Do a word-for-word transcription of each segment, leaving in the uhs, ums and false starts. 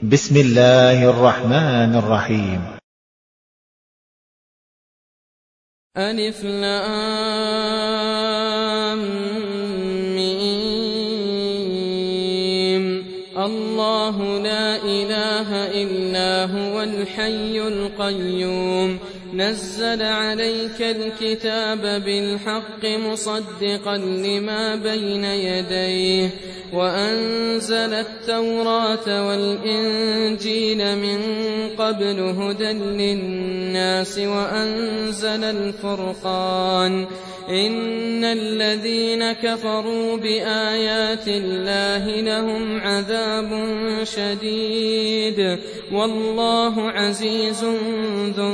بسم الله الرحمن الرحيم. ألف لام ميم. الله لا إله إلا هو الحي القيوم نزل عليك الكتاب بالحق مصدقا لما بين يديه وأنزل التوراة والإنجيل من قبل هدى للناس وأنزل الفرقان إن الذين كفروا بآيات الله لهم عذاب شديد والله عزيز ذو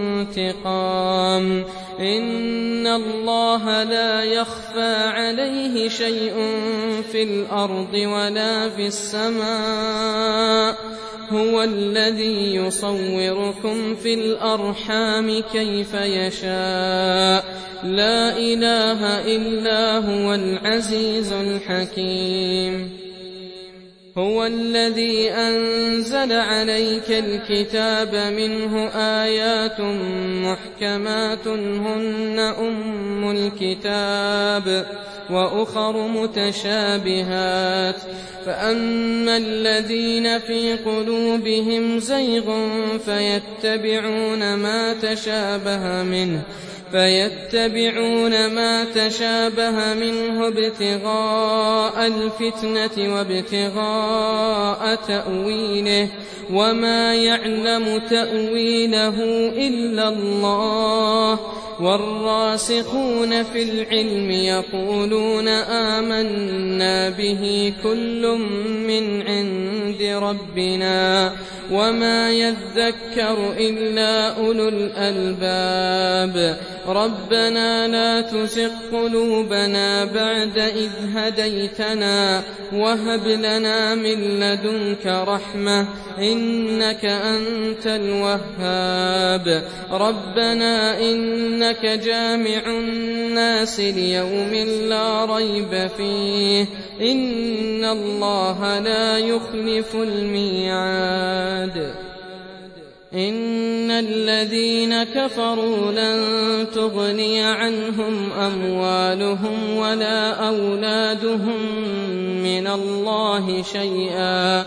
انتقام إن الله لا يخفى عليه شيء في الأرض ولا في السماء هو الذي يصوركم في الأرحام كيف يشاء لا إله إلا هو العزيز الحكيم هو الذي أنزل عليك الكتاب منه آيات محكمات هن أم الكتاب وأخر متشابهات فأما الذين في قلوبهم زيغ فيتبعون ما تشابه منه فيتبعون ما تشابه منه ابتغاء الفتنة وابتغاء تأويله وما يعلم تأويله إلا الله والراسخون في العلم يقولون آمنا به كل من عند ربنا وما يذكر إلا أولو الألباب ربنا لا تزغ قلوبنا بعد إذ هديتنا وهب لنا من لدنك رحمة إنك أنت الوهاب ربنا إنك جامع الناس ليوم لا ريب فيه إن الله لا يخلف الميعاد إن الذين كفروا لن تغني عنهم أموالهم ولا أولادهم من الله شيئا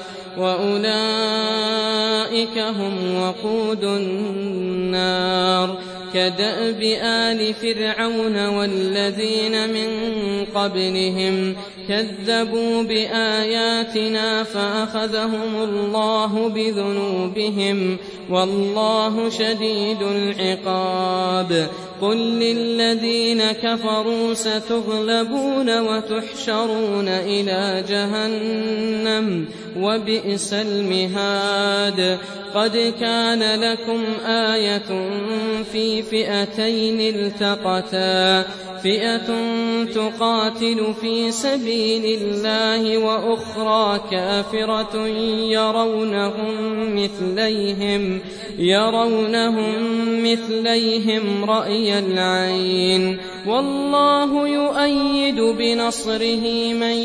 وأولئك هم وقود النار كدأب آل فرعون والذين من قبلهم كذبوا بآياتنا فأخذهم الله بذنوبهم والله شديد العقاب قل للذين كفروا ستغلبون وتحشرون إلى جهنم وبئس المهاد قد كان لكم آية في فئتين التقتا فئة تقاتل في سبيل الله وأخرى كافرة يرونهم مثليهم يرونهم مثليهم رأي العين والله يؤيد بنصره من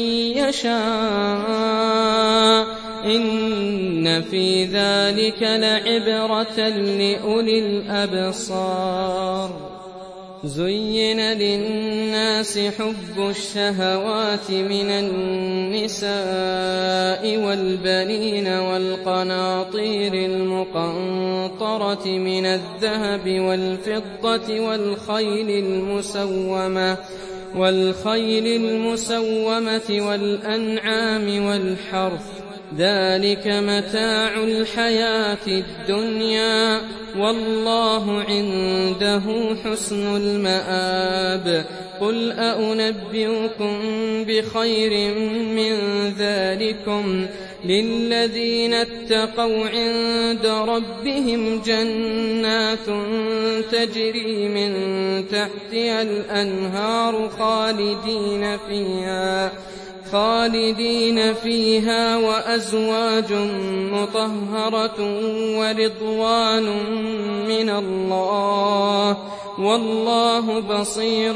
يشاء إن في ذلك لعبرة لأولي الأبصار زين للناس حب الشهوات من النساء والبنين والقناطير المقنطرة من الذهب والفضة والخيل المسومة والخيل المسومة والأنعام والحرث ذلك متاع الحياة الدنيا والله عنده حسن المآب قل أنبئكم بخير من ذلكم للذين اتقوا عند ربهم جنات تجري من تحتها الأنهار خالدين فيها خالدين فيها وأزواج مطهرة ورضوان من الله والله بصير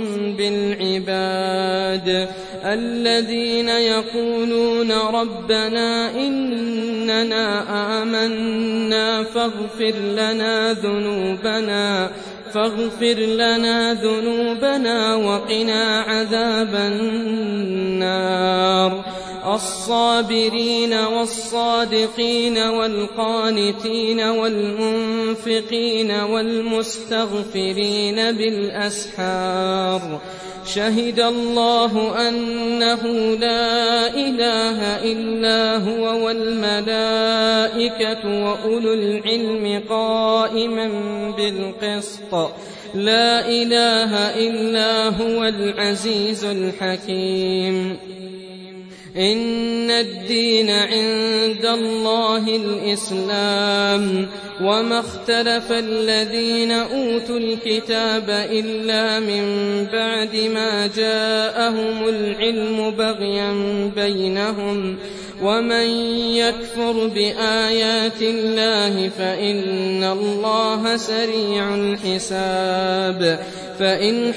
بالعباد الذين يقولون ربنا إننا آمنا فاغفر لنا ذنوبنا فاغفر لنا ذنوبنا وقنا عذاب النار الصابرين والصادقين والقانتين والمنفقين والمستغفرين بالأسحار شهد الله أنه لا إله إلا هو والملائكة وأولو العلم قائما بالقسط لا إله إلا هو العزيز الحكيم إن الدين عند الله الإسلام وما اختلف الذين أوتوا الكتاب إلا من بعد ما جاءهم العلم بغيا بينهم ومن يكفر بآيات الله فإن الله سريع الحساب فإن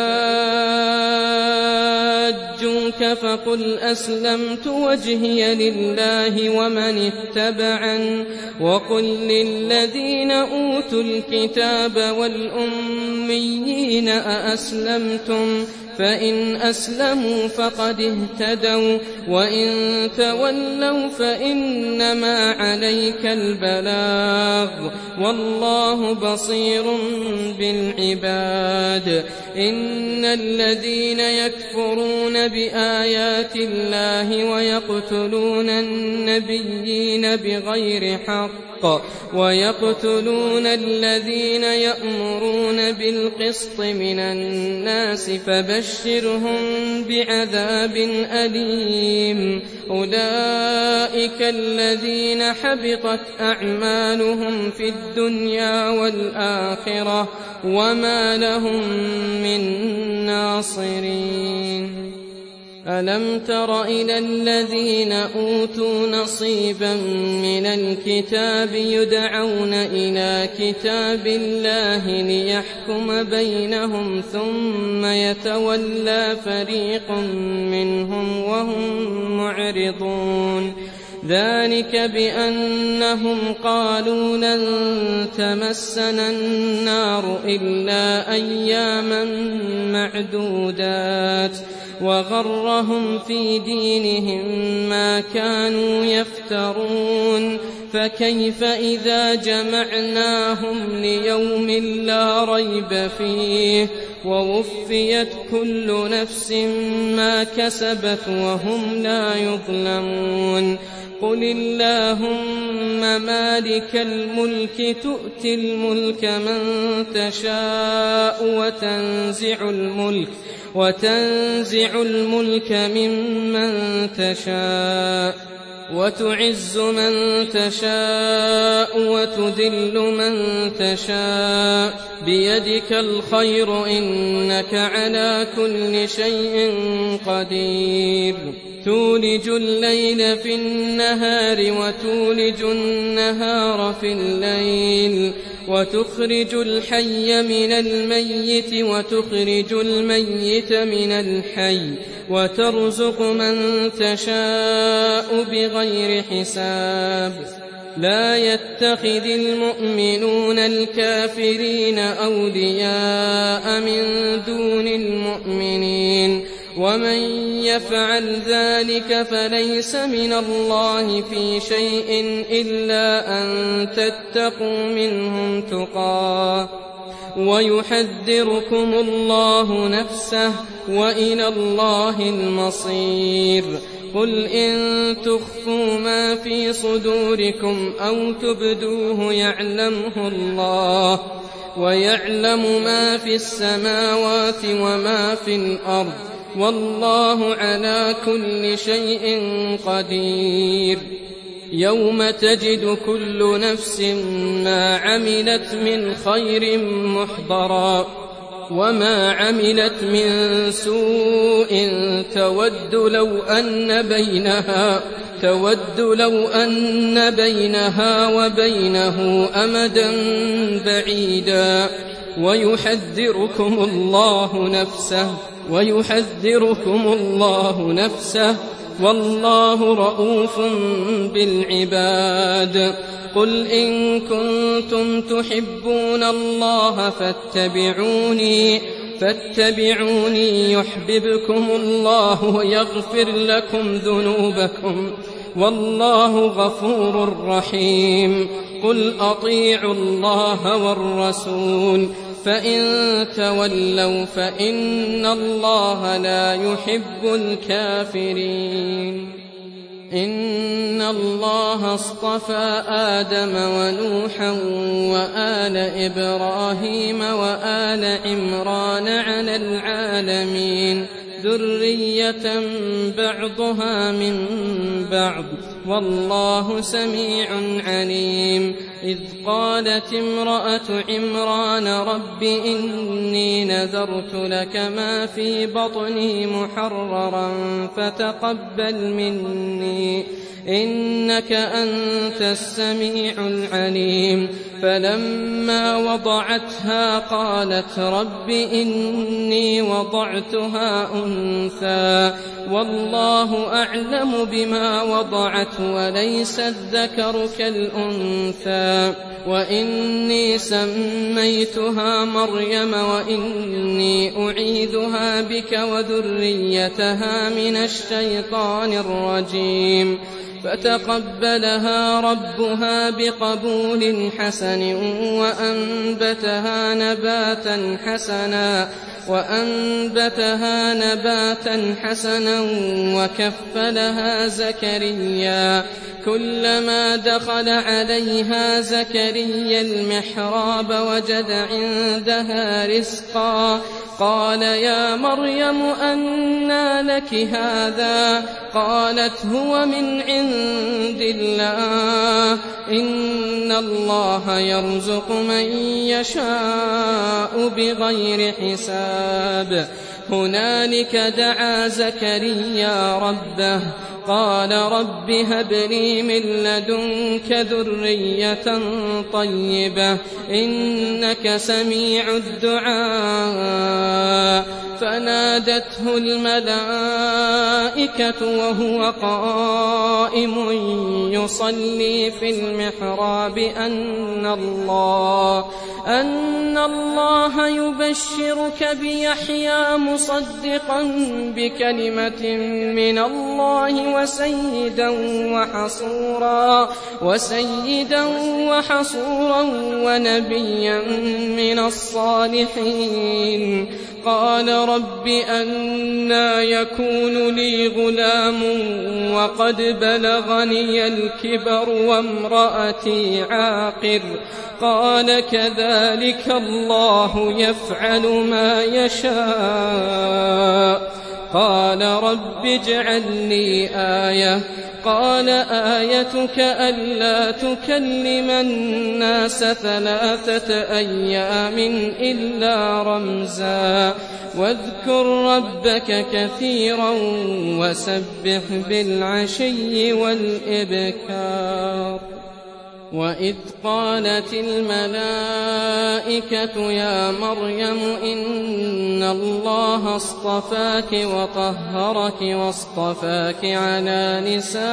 حاجوك فقل أسلمت وجهي لله ومن اتبعن وقل للذين أوتوا الكتاب والأميين أأسلمتم فإن أسلموا فقد اهتدوا وإن تولوا فإنما عليك البلاغ والله بصير بالعباد إن الذين يكفرون بآيات الله ويقتلون النبيين بغير حق ويقتلون الذين يأمرون بالقسط من الناس فبشرهم بعذاب أليم أولئك الذين حبطت أعمالهم في الدنيا والآخرة وما لهم من ناصرين ألم تر إلى الذين أوتوا نصيبا من الكتاب يدعون إلى كتاب الله ليحكم بينهم ثم يتولى فريق منهم وهم معرضون ذلك بأنهم قالوا لن تمسنا النار إلا أياما معدودات وغرهم في دينهم ما كانوا يفترون فكيف إذا جمعناهم ليوم لا ريب فيه ووفيت كل نفس ما كسبت وهم لا يظلمون قل اللهم مالك الملك تؤتي الملك من تشاء وتنزع الملك وتنزع الملك ممن تشاء وتعز من تشاء وتذل من تشاء بيدك الخير إنك على كل شيء قدير تولج الليل في النهار وتولج النهار في الليل وتخرج الحي من الميت وتخرج الميت من الحي وترزق من تشاء بغير حساب لا يتخذ المؤمنون الكافرين أولياء من دون المؤمنين ومن يفعل ذلك فليس من الله في شيء إلا أن تتقوا منهم تقاه ويحذركم الله نفسه وإلى الله المصير قل إن تخفوا ما في صدوركم أو تبدوه يعلمه الله ويعلم ما في السماوات وما في الأرض والله على كل شيء قدير يوم تجد كل نفس ما عملت من خير محضرا وما عملت من سوء تود لو أن بينها تود لو أن بينها وبينه أمدا بعيدا ويحذركم الله نفسه ويحذركم الله نفسه والله رءوف بالعباد. قل إن كنتم تحبون الله فاتبعوني فاتبعوني يحببكم الله ويغفر لكم ذنوبكم والله غفور رحيم. قل أطيعوا الله والرسول فإن تولوا فإن الله لا يحب الكافرين. إن الله اصطفى آدم ونوحا وآل إبراهيم وآل عمران على العالمين ذرية بعضها من بعض والله سميع عليم. إذ قالت امرأة عمران رب إني نذرت لك ما في بطني محررا فتقبل مني إنك أنت السميع العليم. فلما وضعتها قالت رب إني وضعتها أنثى والله أعلم بما وضعت وليس الذكر كالأنثى وإني سميتها مريم وإني أعيذها بك وذريتها من الشيطان الرجيم. فتقبلها ربها بقبول حسن وأنبتها نباتا حسنا وأنبتها نباتا حسنا وكفلها زكريا كلما دخل عليها زكريا المحراب وجد عندها رزقا قال يا مريم أنى لك هذا قالت هو من عند الله إن الله يرزق من يشاء بغير حساب. هنالك دعا زكريا ربه قال رب هب لي من لدنك ذرية طيبة إنك سميع الدعاء. فنادته الملائكة وهو قائم يصلي في المحراب أن الله أن الله يبشرك بيحيى مصدقا بكلمة من الله وسيدا وحصورا وسيدا وحصورا ونبيا من الصالحين. قال رب أنى يكون لي غلام وقد بلغني الكبر وامرأتي عاقر قال كذلك الله يفعل ما يشاء. قال رب اجعل لي آية قال آيتك ألا تكلم الناس ثلاثة أيام إلا رمزا واذكر ربك كثيرا وسبح بالعشي والإبكار. وإذ قالت الملائكة يا مريم إن الله اصطفاك وطهرك واصطفاك على نساء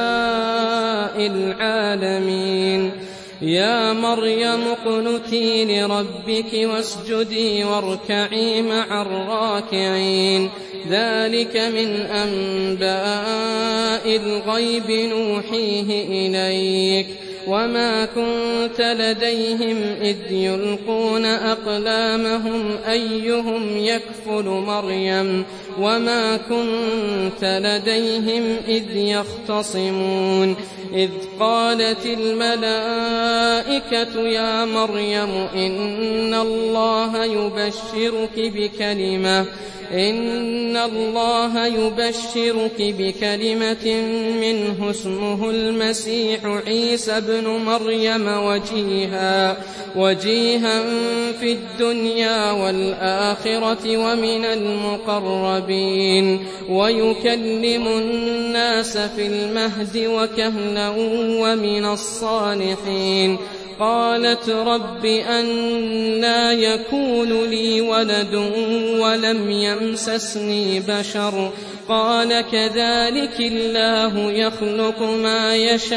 العالمين. يا مريم اقنتي لربك واسجدي واركعي مع الراكعين. ذلك من أنباء الغيب نوحيه إليك وما كنت لديهم إذ يلقون أقلامهم أيهم يكفل مريم وما كنت لديهم إذ يختصمون. إذ قالت الملائكة يا مريم إن الله يبشرك بكلمة إن الله يبشرك بكلمة منه اسمه المسيح عيسى ابن مريم وجيها, وجيها في الدنيا والآخرة ومن المقربين ويكلم الناس في المهد وكهلا ومن الصالحين. قالت رب أنى يكون لي ولد ولم يمسسني بشر قال كذلك الله يخلق ما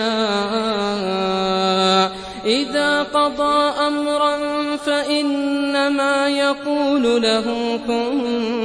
يشاء إذا قضى أمرا فإنما يقول له كن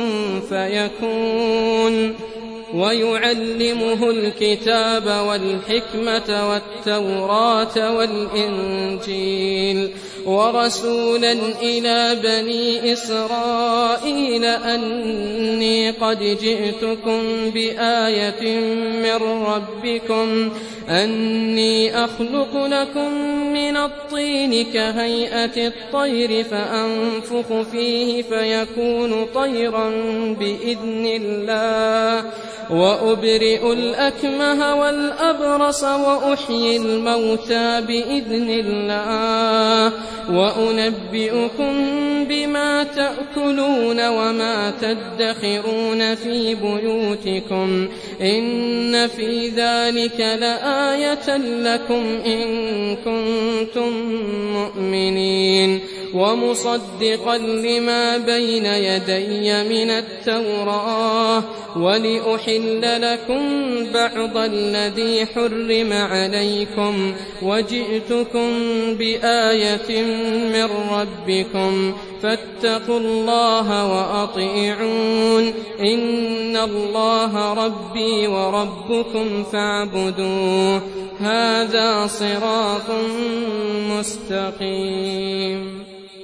فيكون. ويعلمه الكتاب والحكمة والتوراة والإنجيل ورسولا إلى بني إسرائيل أني قد جئتكم بآية من ربكم أني أخلق لكم من الطين كهيئة الطير فأنفخ فيه فيكون طيرا بإذن الله وأبرئ الأكمه والأبرص وأحيي الموتى بإذن الله وأنبئكم بما تأكلون وما تدخرون في بيوتكم إن في ذلك لآية لكم إن كنتم مؤمنين. ومصدقا لما بين يدي من التوراة ولأحل لكم بعض الذي حرم عليكم وجئتكم بآية من ربكم فاتقوا الله وأطيعون إن الله ربي وربكم فاعبدوه هذا صراط مستقيم.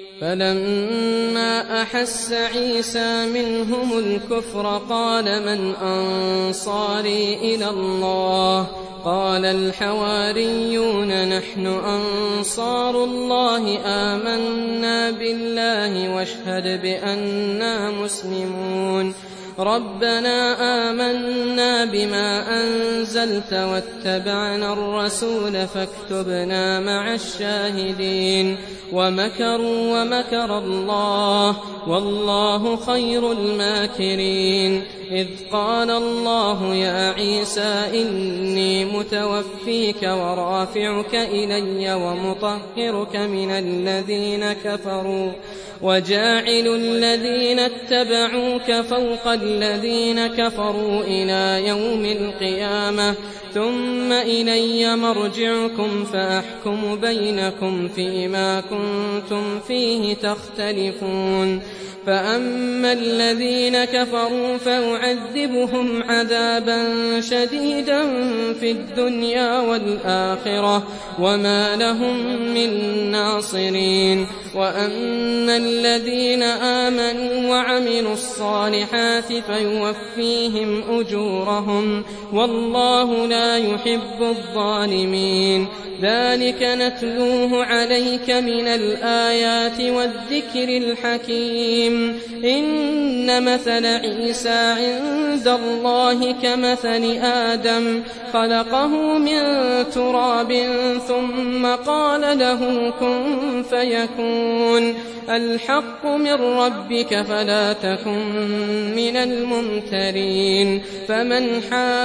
فلما أحس عيسى منهم الكفر قال من أنصاري إلى الله قال الحواريون نحن أنصار الله آمنا بالله واشهد بأننا مسلمون. ربنا آمنا بما أنزلت واتبعنا الرسول فاكتبنا مع الشاهدين. ومكروا ومكر الله والله خير الماكرين. إذ قال الله يا عيسى إني متوفيك ورافعك إلي ومطهرك من الذين كفروا وجاعل الذين اتبعوك فوق الذين كفروا إلى يوم القيامة ثم إلي مرجعكم فأحكم بينكم فيما كنتم فيه تختلفون. فأما الذين كفروا فأعذبهم عذابا شديدا في الدنيا والآخرة وما لهم من ناصرين. وأما الذين آمنوا وعملوا الصالحات فيوفيهم أجورهم والله لا يحب الظالمين. ذلك نتلوه عليك من الآيات والذكر الحكيم. إن مثل عيسى عند الله كمثل آدم خلقه من تراب ثم قال له كن فيكون. الحق من ربك فلا تكن من الممترين. فمن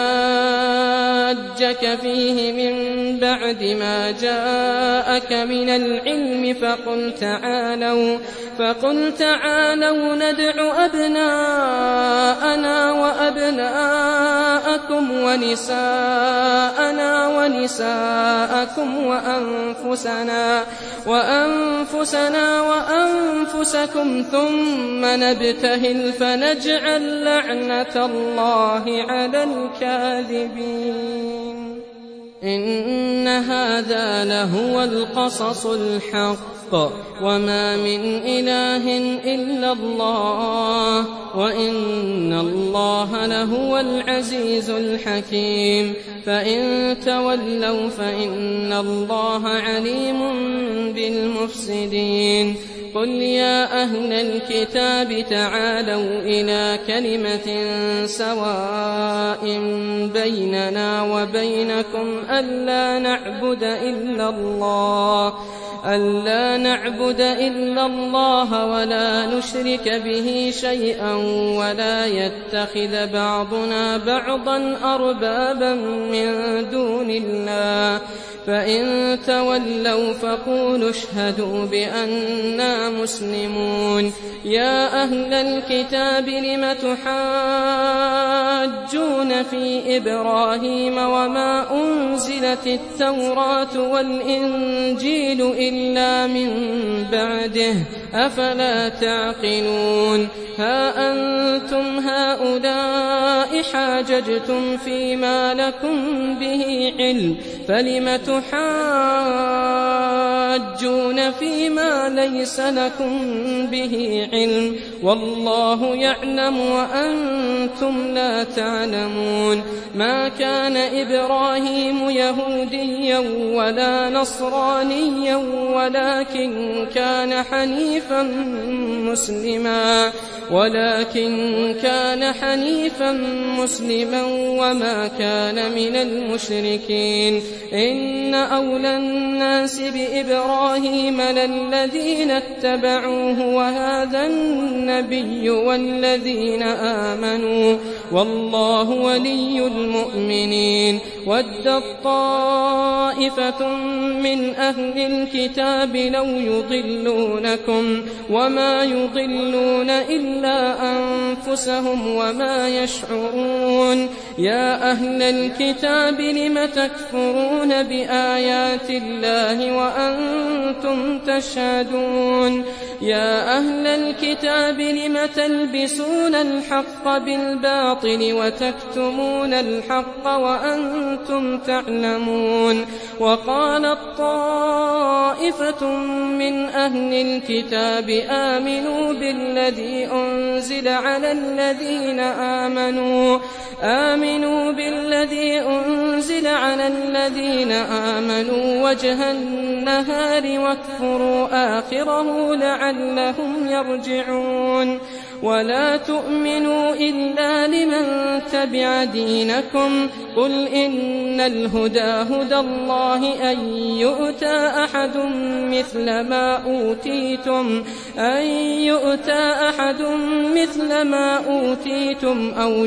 حاجك فيه من بعد ما جاءك من العلم فقل تعالوا فقل تعالوا ندع أبناءنا وأبناءكم ونساءنا ونساءكم وأنفسنا وأنفسنا وأنفسكم ثم نبتهل فنجعل لعنة الله على الكاذبين. إن هذا لهو القصص الحق وما من إله إلا الله وإن الله لهو العزيز الحكيم. فإن تولوا فإن الله عليم بالمفسدين. قل يا أهل الكتاب تعالوا إلى كلمة سواء بيننا وبينكم ألا نعبد إلا الله ألا نعبد إلا الله ولا نشرك به شيئا ولا يتخذ بعضنا بعضا أربابا من دون الله فإن تولوا فقولوا اشهدوا بأننا مسلمون يا أهل الكتاب لم تحاجون في إبراهيم وما أنزلت التوراة والإنجيل إلا من بعده أفلا تعقلون ها أنتم هؤلاء حاججتم فيما لكم به علم فلم تحاجون فيما ليس لكم به علم والله يعلم وأنتم لا تعلمون ما كان إبراهيم يهوديا ولا نصرانيا ولكن كان حنيفا مسلما ولكن كان حنيفا مسلما وما كان من المشركين إن أولى الناس بإبراهيم للذين اتبعوه وهذا النبي والذين آمنوا والله ولي المؤمنين ودت طائفة من أهل الكتاب لو يضلونكم وما يضلون إلا أنفسهم وما يشعرون يا أهل الكتاب لم تكفرون بآيات الله وأنتم تشهدون يا أهل الكتاب لم تلبسون الحق بالباطل وتكتمون الحق وأنتم تعلمون وقالت طائفة من أهل الكتاب آمنوا بالذي أنزل على الذين آمنوا آمنوا بالذي أنزل على الذين آمنوا وجه النهار واكفروا آخره لعلهم يرجعون ولا تؤمنوا إلا لمن تبع دينكم قل إن الهدى هدى الله أن يؤتى أحد مثل ما أوتيتم أن يؤتى أحد مثل ما أوتيتم أو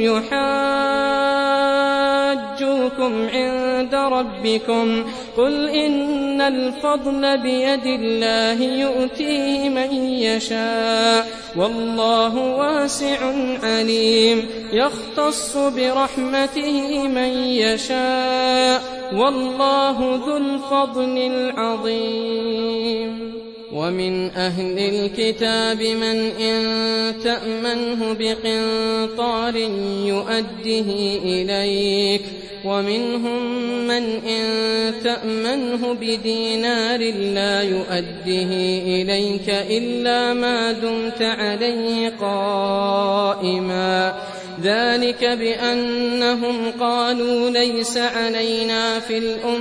يحاجوكم عند ربكم قل إن الفضل بيد الله يؤتيه من يشاء والله واسع عليم يختص برحمته من يشاء والله ذو الفضل العظيم ومن أهل الكتاب من إن تأمنه بقنطار يؤده إليك ومنهم من إن تأمنه بدينار لا يؤده إليك إلا ما دمت عليه قائما ذلك بأنهم قالوا ليس علينا في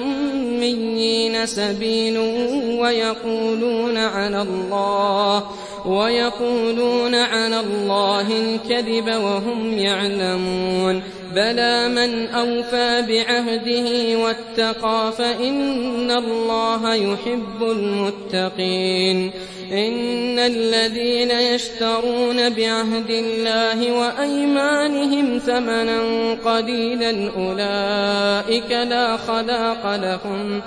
الأميين سبيل ويقولون على الله ويقولون على الله الكذب وهم يعلمون بلى من أوفى بعهده واتقى فإن الله يحب المتقين إن الذين يشترون بعهد الله وأيمانهم ثمنا قليلا أولئك لا خلاق لهم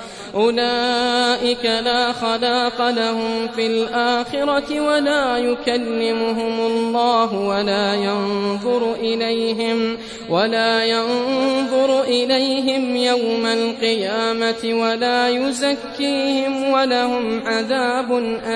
أولئك لا خلاق لهم في الآخرة ولا يكلمهم الله ولا ينظر إليهم ولا ينظر إليهم يوم القيامة ولا يزكيهم ولهم عذاب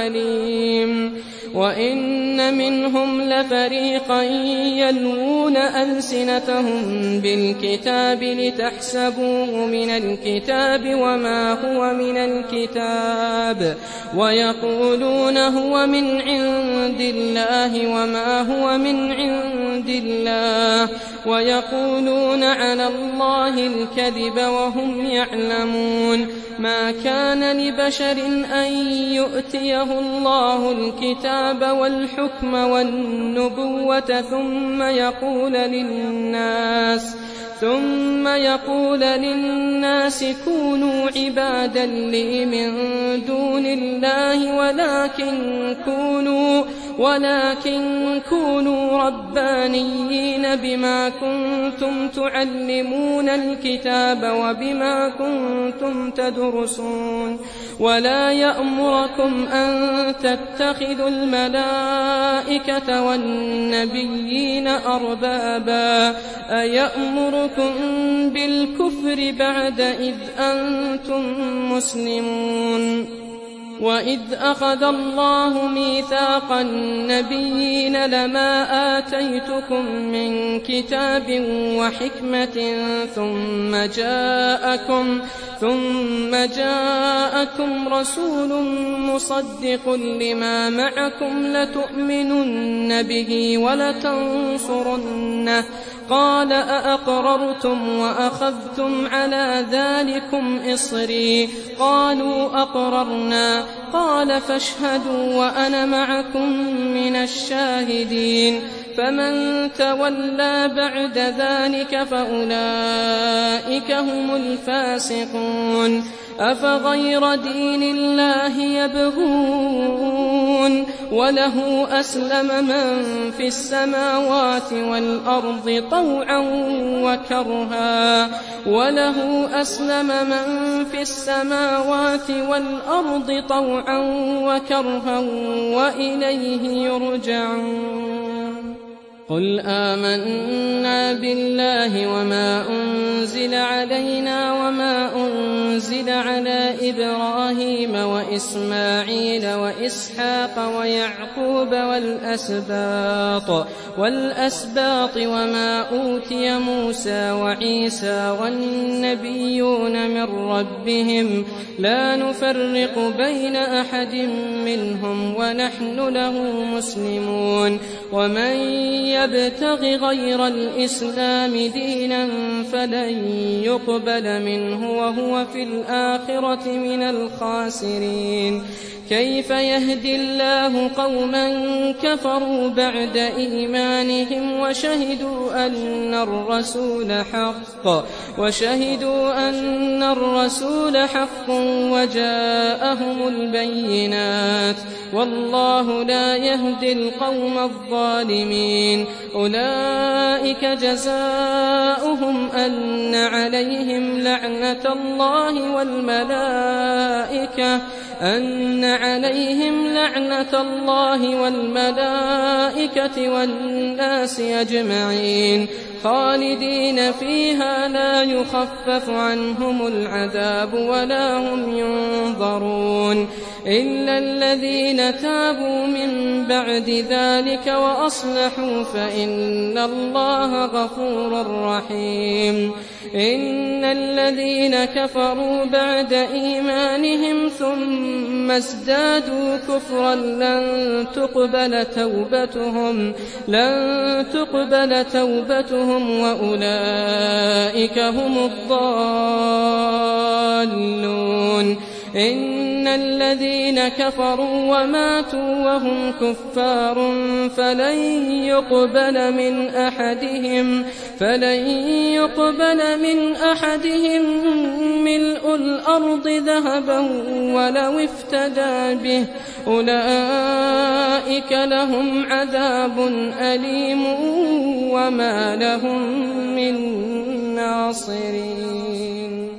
أليم وإن منهم لفريقا يلوون ألسنتهم بالكتاب لتحسبوه من الكتاب وما هو من الكتاب ويقولون هو من عند الله وما هو من عند الله ويقولون على الله الكذب وهم يعلمون ما كان لبشر أن يؤتيه الله الكتاب والحكم والنبوة ثم يقول للناس ثم يقول للناس كونوا عبادا لي من دون الله ولكن كونوا ولكن كونوا ربانيين بما كنتم تعلمون الكتاب وبما كنتم تدرسون ولا يأمركم أن تتخذوا الملائكة والنبيين أربابا أيأمركم بالكفر بعد إذ أنتم مسلمون وإذ أخذ الله ميثاق النبيين لما آتيتكم من كتاب وحكمة ثم جاءكم ثم جاءكم رسول مصدق لما معكم لتؤمنن به ولتنصرنه قال أأقررتم وأخذتم على ذلكم إصري قالوا أقررنا قال فاشهدوا وأنا معكم من الشاهدين فمن تولى بعد ذلك فأولئك هم الفاسقون أفغير دين الله يبغون وله أسلم من في السماوات والأرض طوعا وكرها وله أسلم من في السماوات والأرض طوعا وكرها وإليه يرجعون قل آمنا بالله وما أنزل علينا وما أنزل على إبراهيم وإسماعيل وإسحاق ويعقوب والأسباط والأسباط وما أوتي موسى وعيسى والنبيون من ربهم لا نفرق بين أحد منهم ونحن له مسلمون ومن يبتغ غير الإسلام دينا فلن يقبل منه وهو في الآخرة من الخاسرين كيف يهدي الله قوما كفروا بعد إيمانهم وشهدوا أن الرسول حق وشهدوا أن الرسول حق وجاءهم البينات والله لا يهدي القوم الظالمين أولئك جزاؤهم أن عليهم لعنة الله والملائكة أن عليهم لعنة الله والملائكة والناس أجمعين خالدين فيها لا يخفف عنهم العذاب ولا هم ينظرون إلا الذين تابوا من بعد ذلك وأصلحوا فإن الله غفور رحيم إن الذين كفروا بعد إيمانهم ثم ازدادوا كفرا لن تقبل توبتهم لن تقبل توبتهم وأولئك هم الضالون إن الذين كفروا وماتوا وهم كفار فلن يقبل من أحدهم فلن يقبل من أحدهم ملء الأرض ذهبا ولو افتدى به أولئك لهم عذاب أليم وما لهم من ناصرين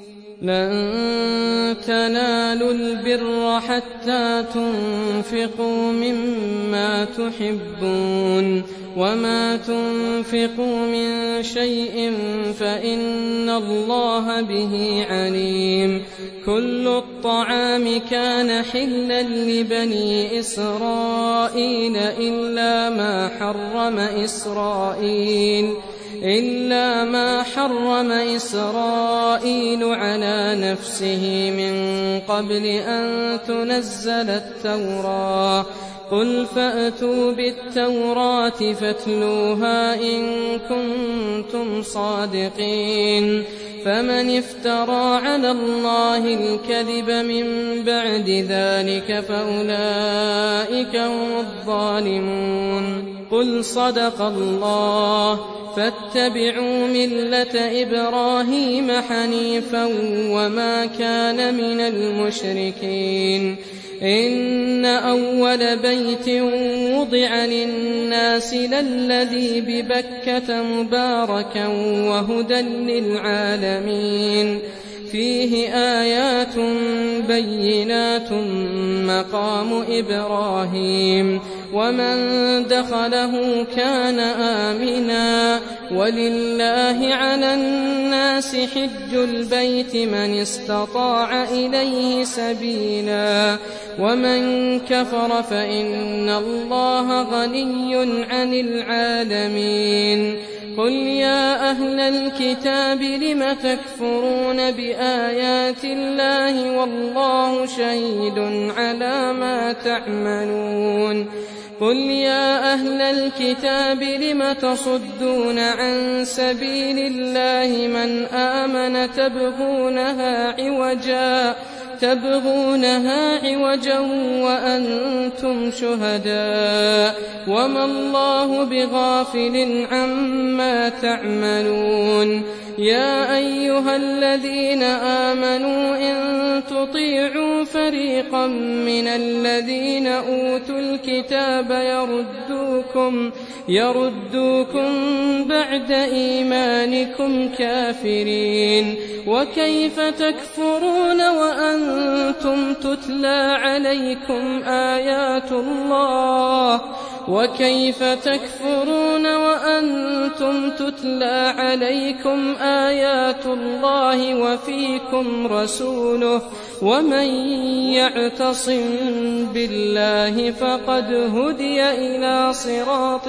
لن تنالوا البر حتى تنفقوا مما تحبون وما تنفقوا من شيء فإن الله به عليم كل الطعام كان حلا لبني إسرائيل إلا ما حرم إسرائيل إلا ما حرم إسرائيل على نفسه من قبل أن تنزل التوراة قل فأتوا بالتوراة فاتلوها إن كنتم صادقين فمن افترى على الله الكذب من بعد ذلك فأولئك هم الظالمون. قل صدق الله فاتبعوا ملة إبراهيم حنيفا وما كان من المشركين. إن أول بيت وضع للناس للذي ببكة مباركا وهدى للعالمين فيه آيات بينات مقام إبراهيم ومن دخله كان آمنا ولله على الناس حج البيت من استطاع إليه سبيلا ومن كفر فإن الله غني عن العالمين. قل يا أهل الكتاب لم تكفرون بآيات الله والله شهيد على ما تعملون. قل يا أهل الكتاب لم تصدون عن سبيل الله من آمن تبغونها عوجا تبغونها عوجا وأنتم شهداء وما الله بغافل عما تعملون. يا أيها الذين آمنوا إن تطيعوا فريقا من الذين أوتوا الكتاب يردوكم يردوكم بعد إيمانكم كافرين وكيف تكفرون وأنتم تتلى عليكم آيات الله وكيف تكفرون وأنتم تتلى عليكم آيات الله وفيكم رسوله ومن يعتصم بالله فقد هدي إلى صراط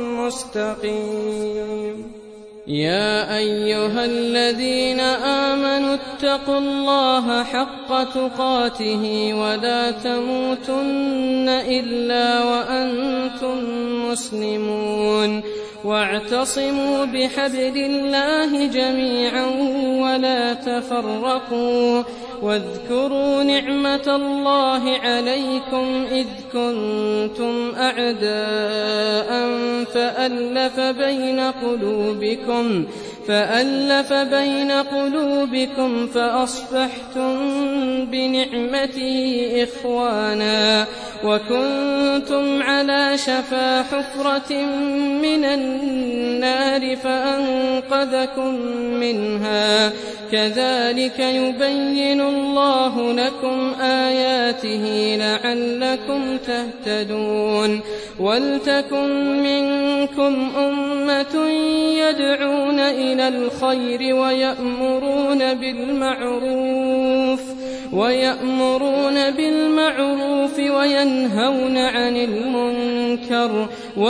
مستقيم. يا أيها الذين آمنوا اتقوا الله حق تقاته ولا تموتن إلا وأنتم مسلمون واعتصموا بحبل الله جميعا ولا تفرقوا واذكروا نعمة الله عليكم إذ كنتم أعداء فألف بين قلوبكم فألف بين قلوبكم فأصبحتم بنعمته إخوانا وكنتم على شفا حفرة من النار فأنقذكم منها كذلك يبين الله لكم آياته لعلكم تهتدون. ولتكن منكم أمة يدعون إلى الخير ويأمرون بالمعروف ويأمرون بالمعروف وينهون عن المنكر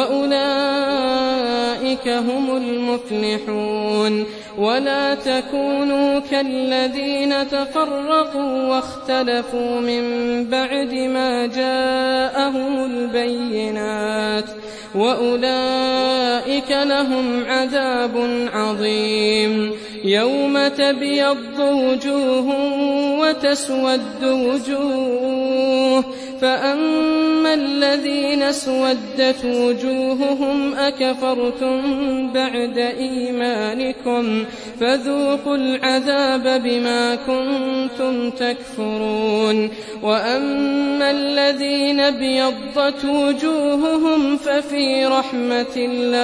وأولئك هم المفلحون. ولا تكونوا كالذين تفرقوا واختلفوا من بعد ما جاءهم البينات وأولئك لهم عذاب عظيم. يوم تبيض وجوه وتسود وجوه فأما الذين اسودت وجوههم أكفرتم بعد إيمانكم فذوقوا العذاب بما كنتم تكفرون. وأما الذين ابيضت وجوههم ففي رحمة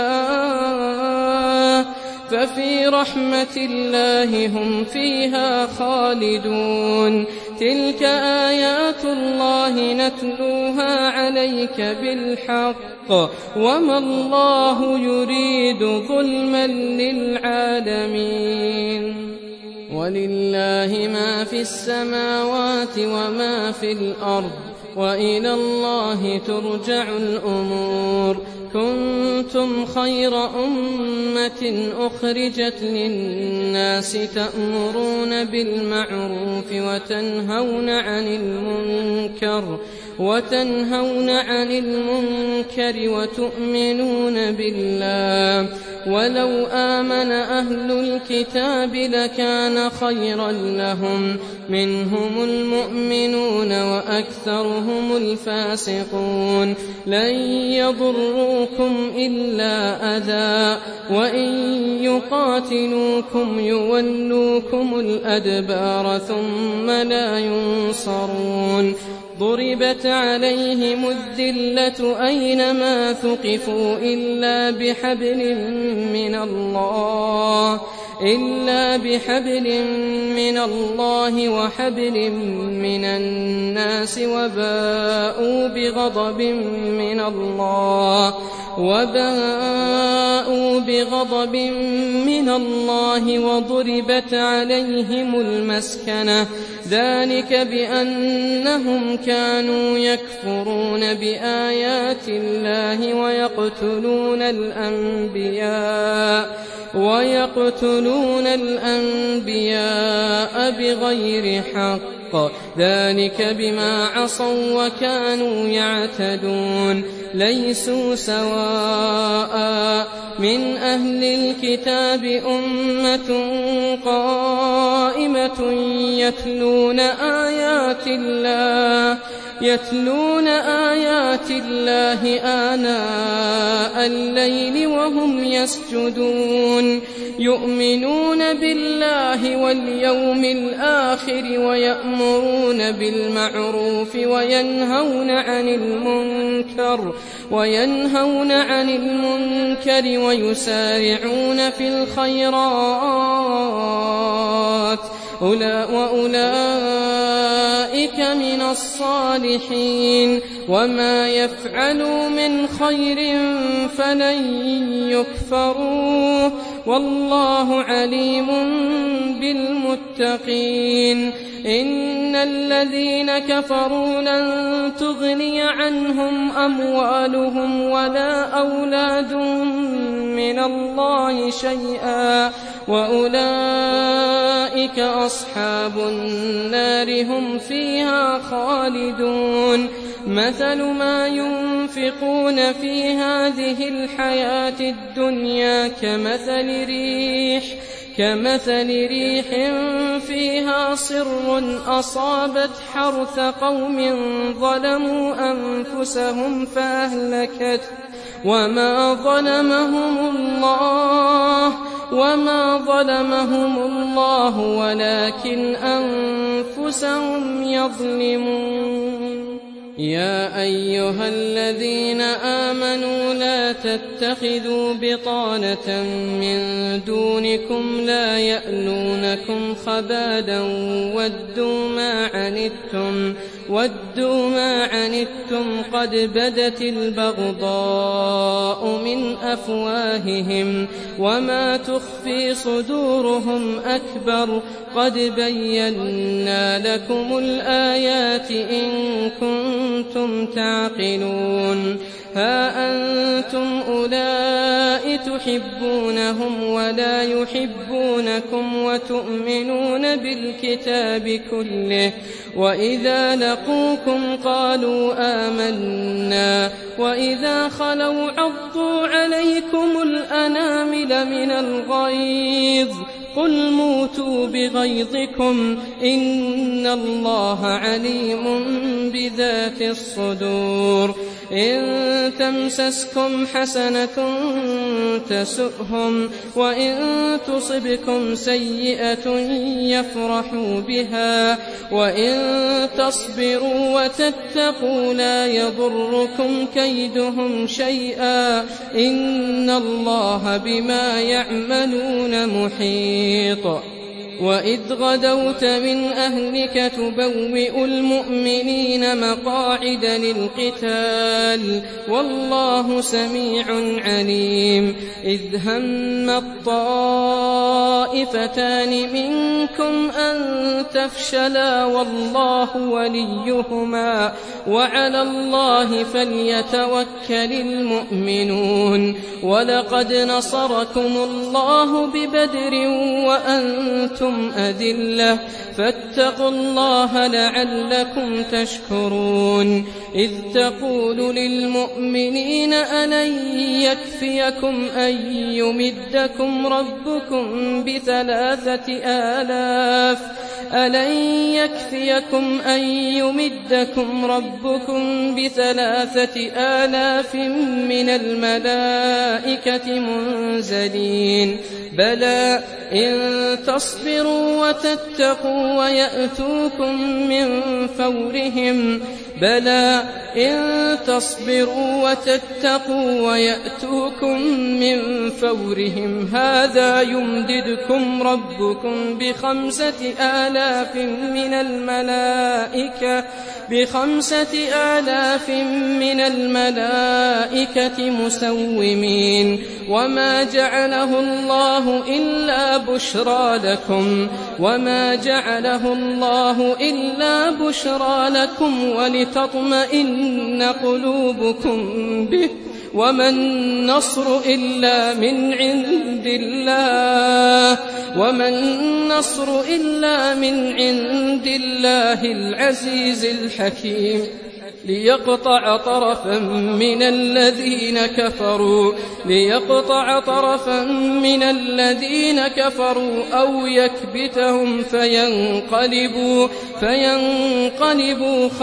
الله ففي رحمة الله هم فيها خالدون. تلك آيات الله نتلوها عليك بالحق وما الله يريد ظلما للعالمين. ولله ما في السماوات وما في الأرض وإلى الله ترجع الأمور. كنتم خير أمة أخرجت للناس تأمرون بالمعروف وتنهون عن المنكر وتنهون عن المنكر وتؤمنون بالله ولو آمن أهل الكتاب لكان خيرا لهم منهم المؤمنون وأكثرهم الفاسقون لن يضروكم إلا أذى وإن يقاتلوكم يولوكم الأدبار ثم لا ينصرون ضربت عليهم الذلة أينما ثقفوا إلا بحبل من الله إلا بحبل من الله وحبل من الناس وباءوا بغضب من الله وباءوا بغضب من الله وضربت عليهم المسكنة ذلك بأنهم كانوا يكفرون بآيات الله ويقتلون الأنبياء ويقتلون الأنبياء بغير حق ذلك بما عصوا وكانوا يعتدون ليسوا سواء من أهل الكتاب أمة قائمة يتلون آيات الله يتلون آيات الله آناء الليل وهم يسجدون يؤمنون بالله واليوم الآخر ويأمرون بالمعروف وينهون عن المنكر وينهون عن المنكر ويسارعون في الخيرات وأولئك من الصالحين وما يفعلوا من خير فلن يكفروه والله عليم بالمتقين إن الذين كفروا لن تغني عنهم أموالهم ولا أولادهم من الله شيئا وأولئك أصحاب النار هم فيها خالدون مثل ما ينفقون في هذه الحياة الدنيا كمثل ريح كمثل ريح فيها صر أصابت حرث قوم ظلموا أنفسهم فأهلكت وما ظلمهم الله وما ظلمهم الله ولكن أنفسهم يظلمون يا أيها الذين آمنوا لا تتخذوا بطانة من دونكم لا يألونكم خبالا ودوا ما عنتم ودوا ما عنتم قد بدت البغضاء من أفواههم وما تخفي صدورهم أكبر قد بينا لكم الآيات إن كنتم تعقلون ها أنتم أولئك تحبونهم ولا يحبونكم وتؤمنون بالكتاب كله وإذا لقوكم قالوا آمنا وإذا خلوا عضوا عليكم الأنامل من الغيظ قل موتوا بغيظكم إن الله عليم بذات الصدور إن تمسسكم حسنة تسؤهم وإن تصبكم سيئة يفرحوا بها وإن تصبروا وتتقوا لا يضركم كيدهم شيئا إن الله بما يعملون محيط وإذ غدوت من أهلك تبوئ المؤمنين مقاعد للقتال والله سميع عليم إذ هم الطائفتان منكم أن تفشلا والله وليهما وعلى الله فليتوكل المؤمنون ولقد نصركم الله ببدر وأنتم وأنتم أذلة فاتقوا الله لعلكم تشكرون إذ تقول للمؤمنين ألن يكفيكم أن يمدكم ربكم بثلاثة آلاف ألن يكفيكم أن يمدكم ربكم بثلاثة آلاف من الملائكة منزلين بلى إن تصبروا وتتقوا ويأتوكم من فورهم بلى إن تصبروا وتتقوا ويأتوكم من فورهم هذا يمددكم ربكم بخمسة آلاف من الملائكة بخمسة آلاف من الملائكة مسومين وما جعله الله إلا بشرى لكم وما جعله الله إلا بشرى لكم ولتطمئن قلوبكم به وما النصر إلا من عند الله وما النصر إلا من عند الله العزيز الحكيم ليقطع طرفا من الذين كفروا ليقطع طرفا من الذين كفروا أو يكبتهم فينقلبوا فينقلبوا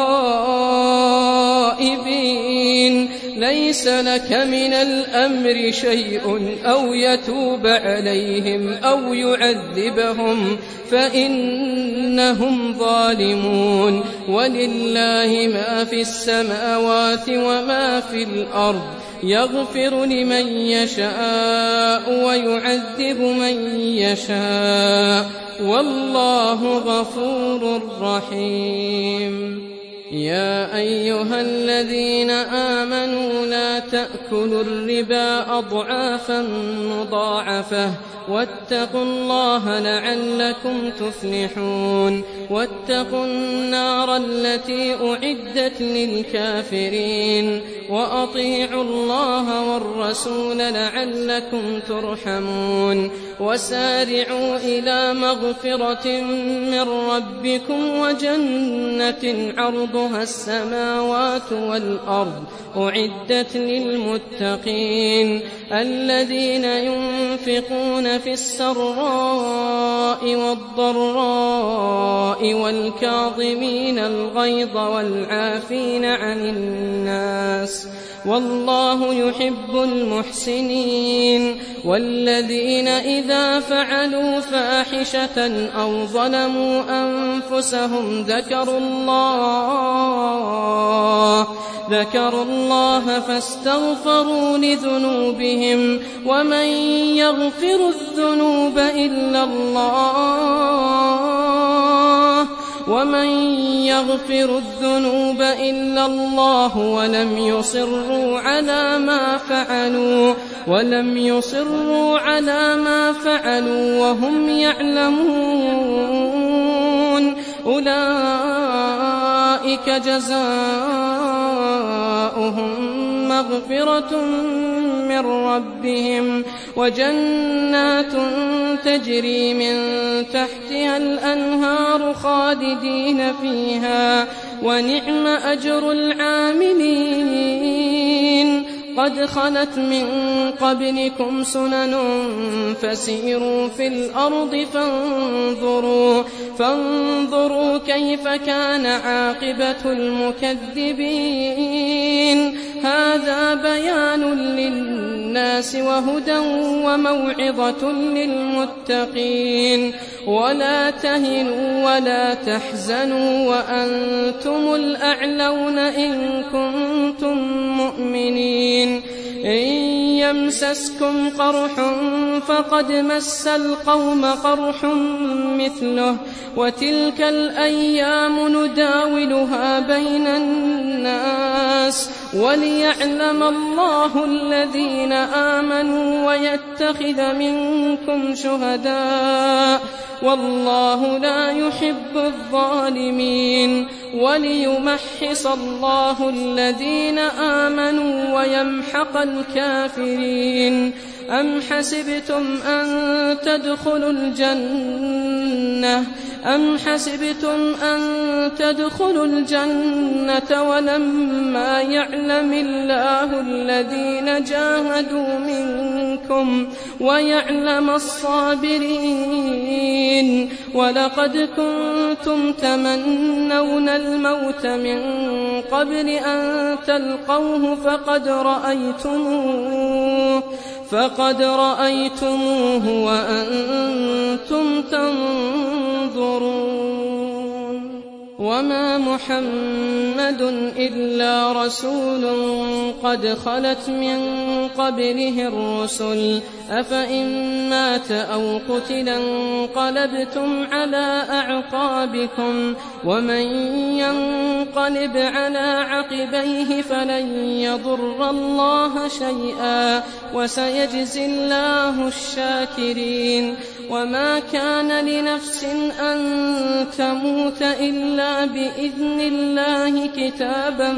خائبين ليس لك من الأمر شيء أو يتوب عليهم أو يعذبهم فإنهم ظالمون ولله ما في السماوات وما في الأرض يغفر لمن يشاء ويعذب من يشاء والله غفور رحيم يا أيها الذين آمنوا لا تأكلوا الربا أضعافا مضاعفة واتقوا الله لعلكم تفلحون واتقوا النار التي أعدت للكافرين وأطيعوا الله والرسول لعلكم ترحمون وسارعوا إلى مغفرة من ربكم وجنة عرضها السماوات والأرض أعدت للمتقين الذين ينفقون في السراء والضراء والكاظمين الغيظ والعافين عن الناس والله يحب المحسنين والذين إذا فعلوا فاحشة أو ظلموا أنفسهم ذكروا الله ذكروا الله فاستغفروا لذنوبهم ومن يغفر الذنوب إلا الله ومن يغفر الذنوب إلا الله ولم يصروا على ما فعلوا ولم يصروا على ما فعلوا وهم يعلمون أولئك جزاؤهم مغفرة من ربهم وجنات تجري من تحتها الأنهار خالدين فيها ونعم أجر العاملين قد خلت من قبلكم سنن فسيروا في الأرض فانظروا فانظروا كيف كان عاقبة المكذبين هذا بيان للناس وهدى وموعظة للمتقين ولا تهنوا ولا تحزنوا وأنتم الأعلون إن كنتم مؤمنين إن يمسسكم قرح فقد مس القوم قرح مثله وتلك الأيام نداولها بين الناس وليعلم الله الذين آمنوا ويتخذ منكم شهداء والله لا يحب الظالمين وليمحص الله الذين آمنوا ويمحق الكافرين أم حسبتم أن تدخلوا الجنة أم حسبتم أن تدخلوا الجنة ولما يعلم الله الذين جاهدوا منكم ويعلم الصابرين ولقد كنتم تمنون الموت من قبل أن تلقوه فقد رأيتموه فقد رأيتموه وأنتم تنظرون وما محمد إلا رسول قد خلت من قبله الرسل أفإن مات أو قتل انقلبتم على أعقابكم ومن ينقلب على عقبيه فلن يضر الله شيئا وسيجزي الله الشاكرين وما كان لنفس أن تموت إلا بإذن الله كتابا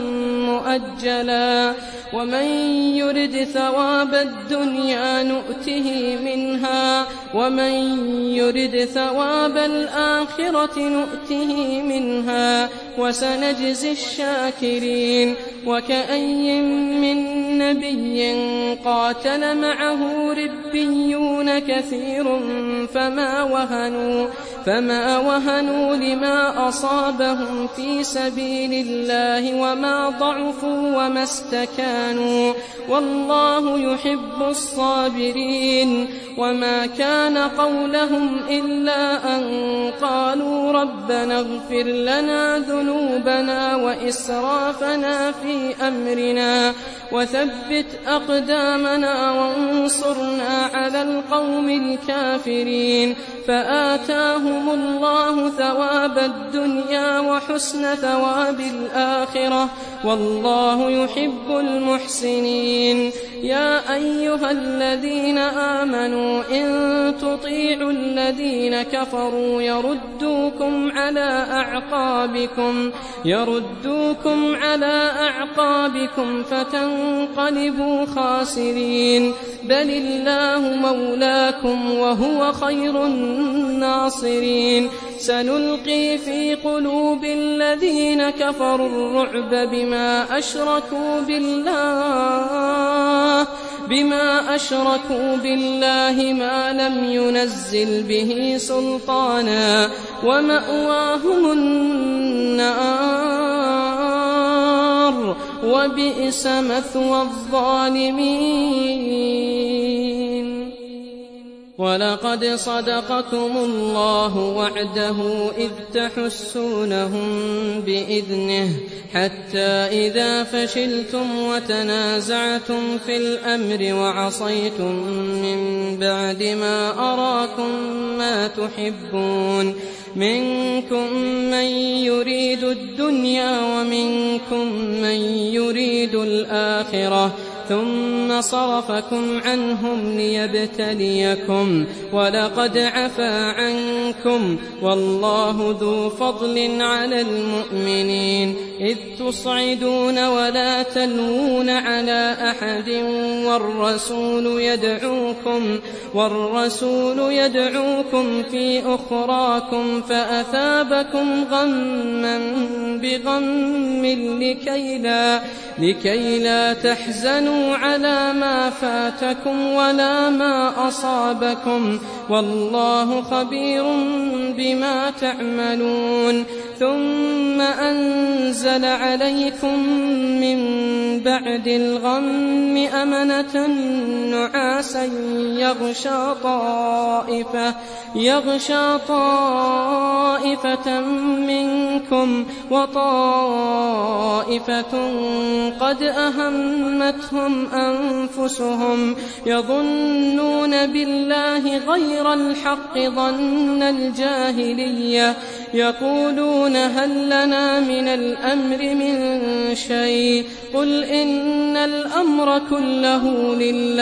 مؤجلا ومن يرد ثواب الدنيا نؤته منها ومن يرد ثواب الآخرة نؤته منها وسنجزي الشاكرين وكأي من نبي قاتل معه ربيون كثير فما وهنوا فما وهنوا لما أصابهم في سبيل الله وما ضعفوا وما استكانوا والله يحب الصابرين وما كان قولهم إلا أن قالوا ربنا اغفر لنا ذنوبنا وإسرافنا في أمرنا وثبت أقدامنا وانصرنا على القوم الكافرين فآتاهم الله ثواب الدنيا وحسن ثواب الآخرة والله يحب المحسنين يا أيها الذين آمنوا إن تطيعوا الذين كفروا يردوكم على أعقابكم يردوكم على أعقابكم فتنقلبوا خاسرين بل الله مولاكم وهو خير الناصرين سنلقي في قلوب الذين كفروا الرعب بما أشركوا بالله بما أشركوا بالله ما لم ينزل به سلطانا ومأواهم النار وبئس مثوى الظالمين ولقد صدقكم الله وعده إذ تحسونهم بإذنه حتى إذا فشلتم وتنازعتم في الأمر وعصيتم من بعد ما أراكم ما تحبون منكم من يريد الدنيا ومنكم من يريد الآخرة ثم صرفكم عنهم ليبتليكم ولقد عفا عنكم والله ذو فضل على المؤمنين إذ تصعدون ولا تلوون على أحد والرسول يدعوكم والرسول يدعوكم في أخراكم فأثابكم غما بغم لكي لا, لكي لا تحزنوا على ما فاتكم ولا ما أصابكم والله خبير بما تعملون ثم أنزل عليكم من بعد الغم أمنة نعاسا يغشى طائفة, يغشى طائفة منكم وطائفة قد أهمتهم أنفسهم يظنون بالله غير الحق ظن الجاهلية يقولون هل لنا من الأمر من شيء قل إن الأمر كله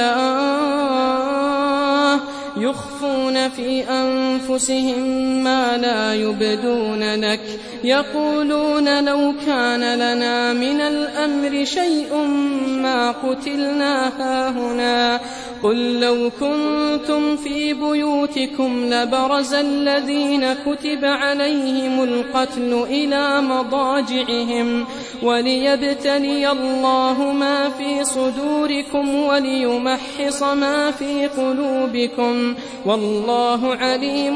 لله يخفون في أنفسهم ما لا يبدون لك يقولون لو كان لنا من الأمر شيء ما قتلنا هاهنا قل لو كنتم في بيوتكم لبرز الذين كتب عليهم القتل إلى مضاجعهم وليبتلي الله ما في صدوركم وليمحص ما في قلوبكم والله عليم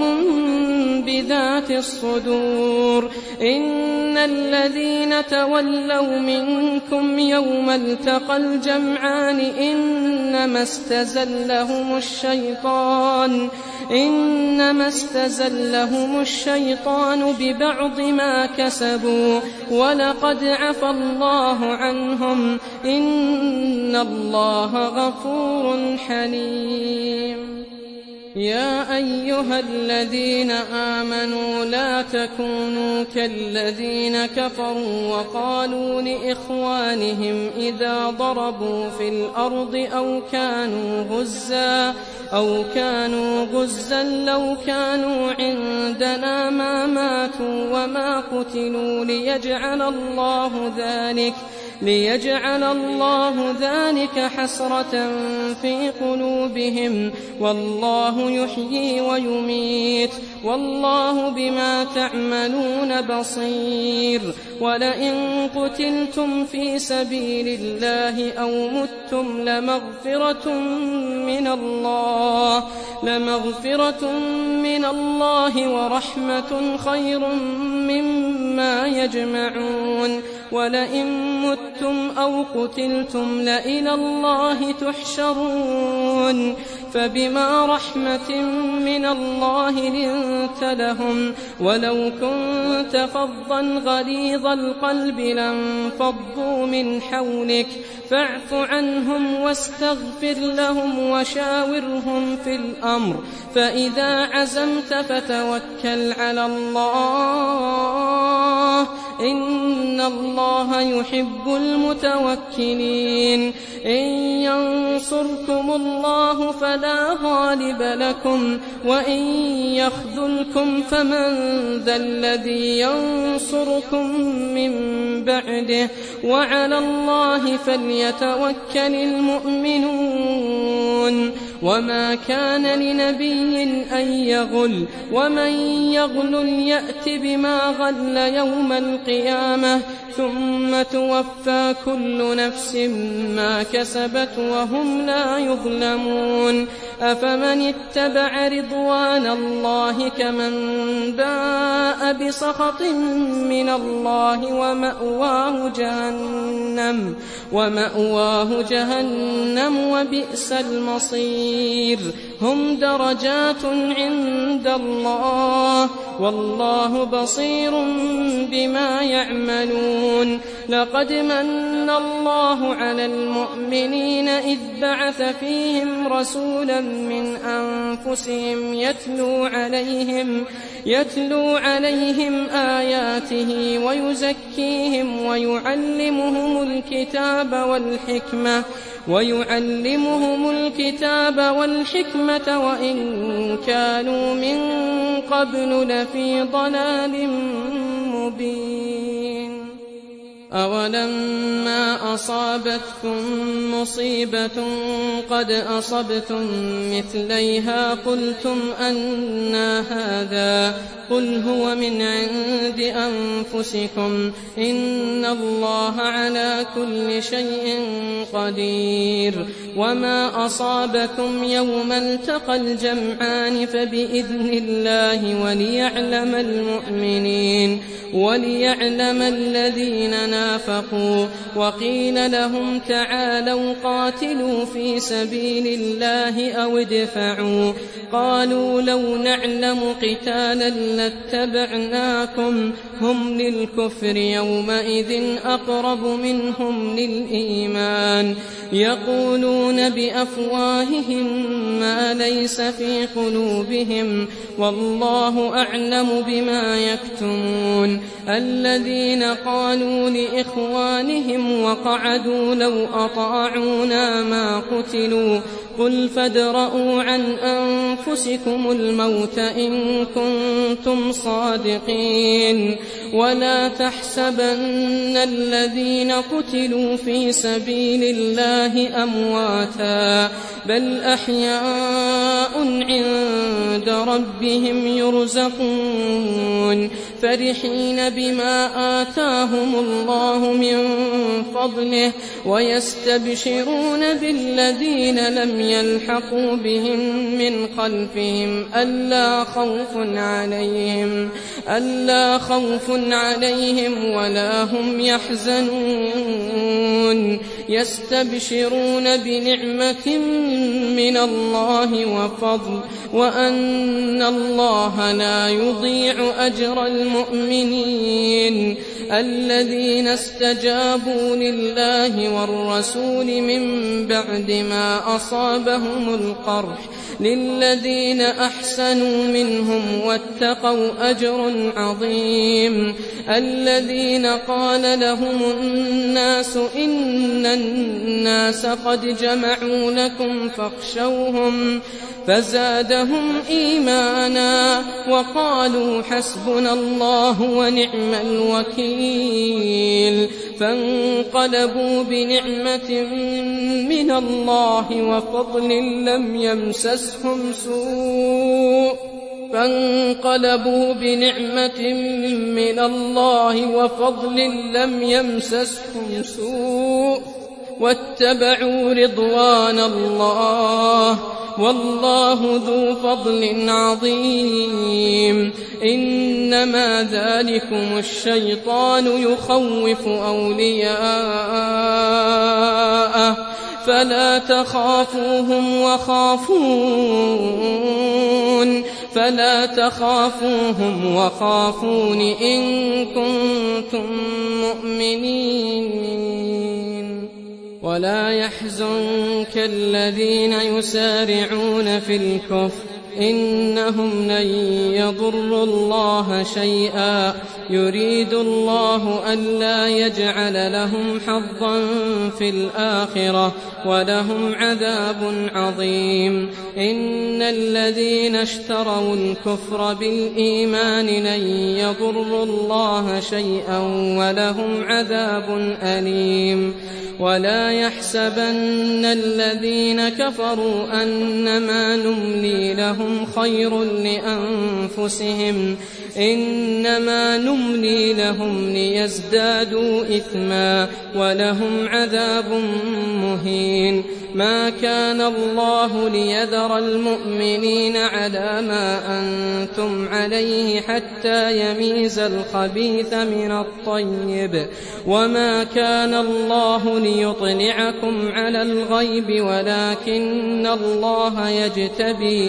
بذات الصدور. إن الذين تولوا منكم يوم التقى الجمعان إنما استزلهم الشيطان إنما استزلهم الشيطان ببعض ما كسبوا ولقد عفى الله عنهم إن الله غفور حليم. يا أيها الذين آمنوا لا تكونوا كالذين كفروا وقالوا لإخوانهم إذا ضربوا في الأرض أو كانوا غزا أو كانوا غزا لو كانوا عندنا ما ماتوا وما قتلوا ليجعل الله ذلك ليجعل الله ذلك حسرة في قلوبهم والله يحيي ويميت والله بما تعملون بصير. ولئن قتلتم في سبيل الله أو متم لمغفرة من الله لمغفرة من الله ورحمة خير مما يجمعون. ولئن متم أو قتلتم لإلى الله تحشرون. فبما رحمة من الله لنت لهم ولو كنت فظا غليظ القلب لانفضوا من حولك فاعف عنهم واستغفر لهم وشاورهم في الأمر فإذا عزمت فتوكل على الله إن الله يحب المتوكلين. إن ينصركم الله فلا غالب لكم وإن يخذلكم فمن ذا الذي ينصركم من بعده وعلى الله فليتوكل المؤمنون. وما كان لنبي أن يغل ومن يغل يأت بما غل يوم القيامة ثم توفى كل نفس ما كسبت وهم لا يظلمون. أفمن اتبع رضوان الله كمن باء بسخط من الله ومأواه جهنم ومأواه جهنم وبئس المصير. هم درجات عند الله والله بصير بما يعملون. لقد من الله على المؤمنين إذ بعث فيهم رسولا من أنفسهم يتلو عليهم يتلو عليهم آياته ويزكيهم ويعلمهم الكتاب والحكمة ويعلمهم الكتاب والحكمة وإن كانوا من قبل لفي ضلال مبين. أولما أصابتكم مصيبة قد أصبتم مثليها قلتم أنى هذا قل هو من عند أنفسكم إن الله على كل شيء قدير. وما أصابكم يوم التقى الجمعان فبإذن الله وليعلم المؤمنين وليعلم الذين نافقوا. وقيل لهم تعالوا قاتلوا في سبيل الله أو ادفعوا قالوا لو نعلم قتالا لاتبعناكم هم للكفر يومئذ أقرب منهم للإيمان يقولون بأفواههم ما ليس في قلوبهم والله أعلم بما يكتمون. الذين قالوا لإخوانهم وقعدوا لو أطاعونا ما قتلوا قل فادرءوا عن أنفسكم الموت إن كنتم صادقين ولا تحسبن الذين قتلوا في سبيل الله أمواتا بل أحياء عند ربهم يرزقون فرحين بما آتاهم الله من فضله ويستبشرون بالذين لم يلحقوا بهم من خلفهم ألا خوف عليهم ألا خوف عليهم ولا هم يحزنون يستبشرون بنعمة من الله وفضل وأن الله لا يضيع أجر المؤمنين الذين استجابوا لله والرسول من بعد ما أصابهم القرح للذين أحسنوا منهم واتقوا أجر عظيم الذين قال لهم الناس إن الناس قد جمعوا لكم فاخشوهم فزادهم إيمانا وقالوا حسبنا الله ونعم الوكيل فانقلبوا بنعمة من الله وفضل لم يمسسهم سوء فانقلبوا بنعمة من الله وفضل لم يمسسهم سوء واتبعوا رضوان الله والله ذو فضل عظيم إنما ذلكم الشيطان يخوف أولياءه فلا تخافوهم وخافون فلا تخافوهم وخافون إن كنتم مؤمنين ولا يحزنك الذين يسارعون في الكفر إنهم لن يضروا الله شيئا يريد الله ألا يجعل لهم حظا في الآخرة ولهم عذاب عظيم إن الذين اشتروا الكفر بالإيمان لن يضروا الله شيئا ولهم عذاب أليم ولا يحسبن الذين كفروا أنما نملي لهم خير لأنفسهم إنما نملي لهم ليزدادوا إثما ولهم عذاب مهين ما كان الله ليذر المؤمنين على ما أنتم عليه حتى يميز الخبيث من الطيب وما كان الله ليطلعكم على الغيب ولكن الله يجتبي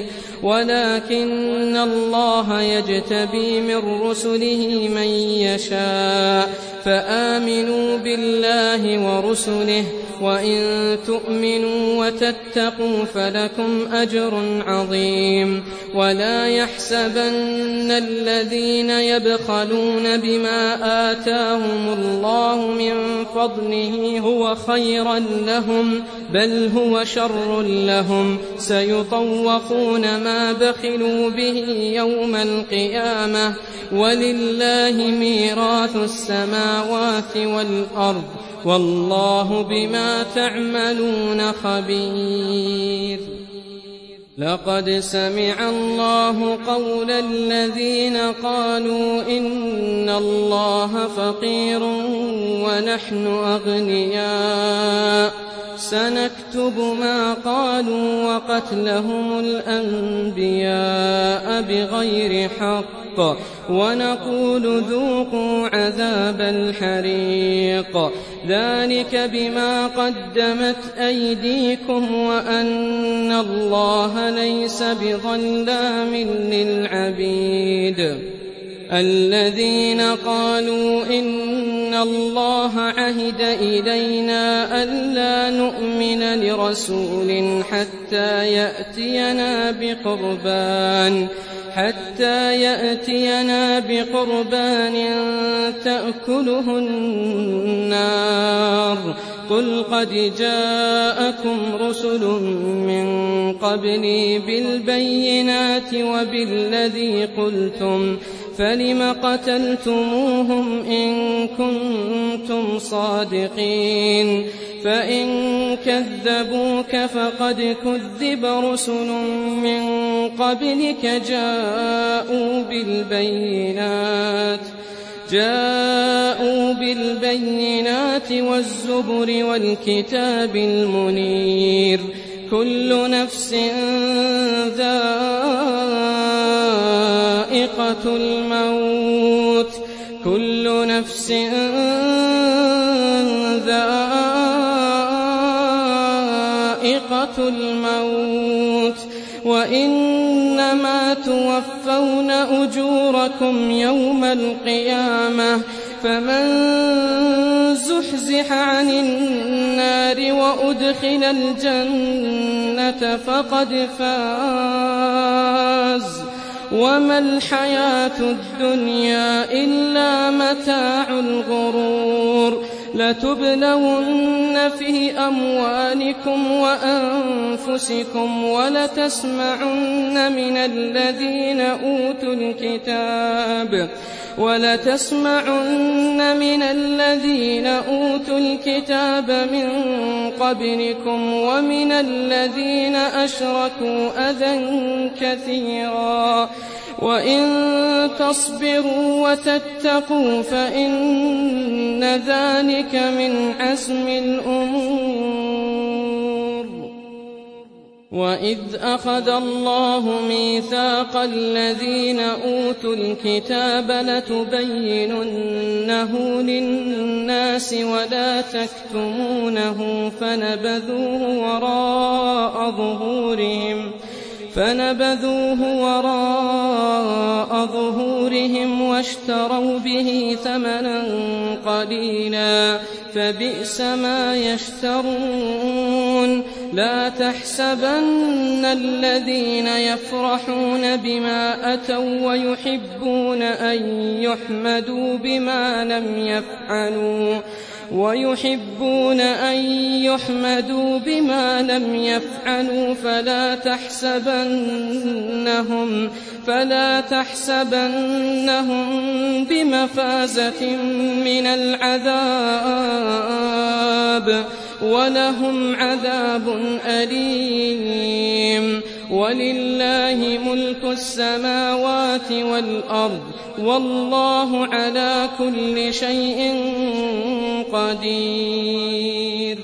ولكن الله يجتبي من رسله من يشاء فآمنوا بالله ورسله وإن تؤمنوا وتتقوا فلكم أجر عظيم ولا يحسبن الذين يبخلون بما آتاهم الله من فضله هو خيرا لهم بل هو شر لهم سيطوقون ما بخلوا به يوم القيامة ولله ميراث السماوات والأرض والله بما تعملون خبير لقد سمع الله قول الذين قالوا إن الله فقير ونحن أغنياء سنكتب ما قالوا وقتلهم الأنبياء بغير حق ونقول ذوقوا عذاب الحريق ذلك بما قدمت أيديكم وأن الله ليس بظلام للعبيد الذين قالوا إن الله عهد إلينا ألا نؤمن لرسول حتى يأتينا بقربان حتى يأتينا بقربان تأكله النار قل قد جاءكم رسل من قبلي بالبينات وبالذي قلتم فلم قتلتموهم إن كنتم صادقين فإن كذبوك فقد كذب رسل من قبلك جاءوا بالبينات جاءوا بالبينات والزبر والكتاب المنير كل نفس ذائقة الموت كل نفس ذائقة الموت وإنما توفون أجوركم يوم القيامة فمن زحزح عن النار وأدخل الجنة فقد فاز وما الحياة الدنيا إلا متاع الغرور لتبلون في أموالكم وأنفسكم ولتسمعن من الذين أوتوا الكتاب ولتسمعن من الذين أوتوا الكتاب من قبلكم ومن الذين أشركوا أذى كثيرا وإن تصبروا وتتقوا فإن ذلك من عزم الأمور وإذ أخذ الله ميثاق الذين أوتوا الكتاب لتبيننه للناس ولا تكتمونه فنبذوه وراء ظهورهم فنبذوه وراء ظهورهم واشتروا به ثمنا قليلا فبئس ما يشترون لا تحسبن الذين يفرحون بما أتوا ويحبون أن يحمدوا بما لم يفعلوا ويحبون أن يحمدوا بما لم يفعلوا فلا تحسبنهم فلا تحسبنهم بمفازة من العذاب ولهم عذاب أليم ولله ملك السماوات والأرض والله على كل شيء قدير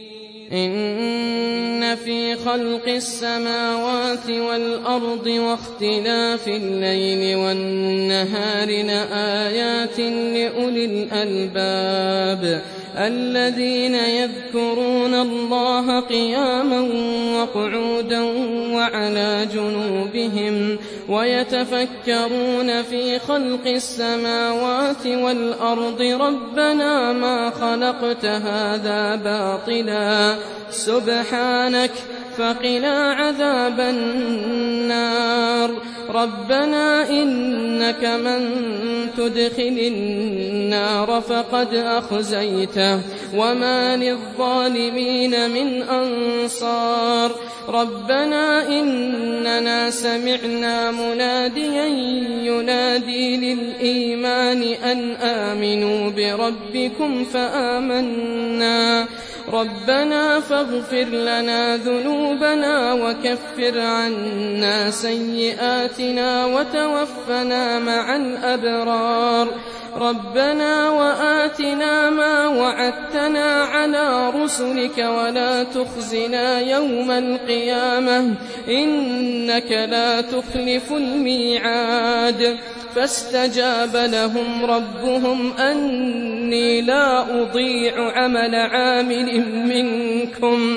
إن في خلق السماوات والأرض واختلاف الليل والنهار لآيات لأولي الألباب الذين يذكرون الله قياما وقعودا وعلى جنوبهم ويتفكرون في خلق السماوات والأرض ربنا ما خلقت هذا باطلا سبحانك فقنا عذاب النار ربنا إنك من تدخل النار فقد أخزيته وما للظالمين من أنصار ربنا إننا سمعنا مناديا ينادي للإيمان أن آمنوا بربكم فآمنا ربنا فاغفر لنا ذنوبنا وكفر عنا سيئاتنا وتوفنا مع الأبرار ربنا وآتنا ما وعدتنا على رسلك ولا تخزنا يوم القيامة إنك لا تخلف الميعاد فاستجاب لهم ربهم أني لا أضيع عمل عامل منكم